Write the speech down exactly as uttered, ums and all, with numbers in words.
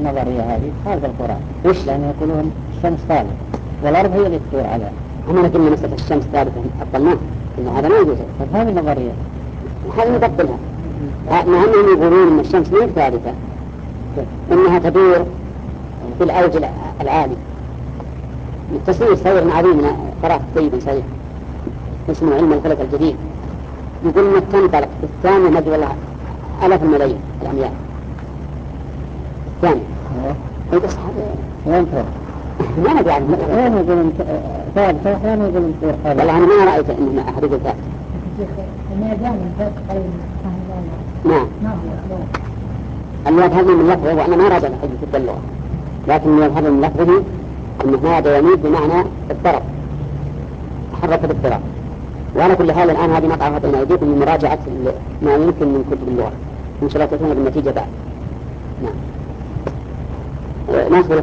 النظرية هذه خارج القرآن. وش؟ لأن يقولون الشمس ثابتة والأرض هي اللي تدور عليها. هم قلنا مسألة الشمس ثابتة أبطلناه، إن هذا ما يجوز. هذه النظرية هذه نبطلها، مع أنهم يقولون إن الشمس ما ثابتة، إنها تدور في الأوج العالي. التصوير صور عظيم قرأت طيب صحيح اسمه علم الفلك الجديد، يقول إنك تنطلق في الثانية مجرى آلاف الملايين الأميال الثانية. وين تروح؟ ما ندري عنه. وين يقولون ثابتة وين يقولون تدور حولها؟ والله أنا ما رأيت إن أحد يقول ثابتة. نعم. المذهب من لفظه، وأنا ما راجع حديث اللغة، لكن المذهب من لفظه أنه هذا يميد بمعنى الضرب، تحرك بالضرب. وعلى كل حال الآن هذه مقعة بين أيديكم من مراجعة ما يمكن من كتب اللغة، إن شاء الله تكون بالنتيجة بعد. نعم.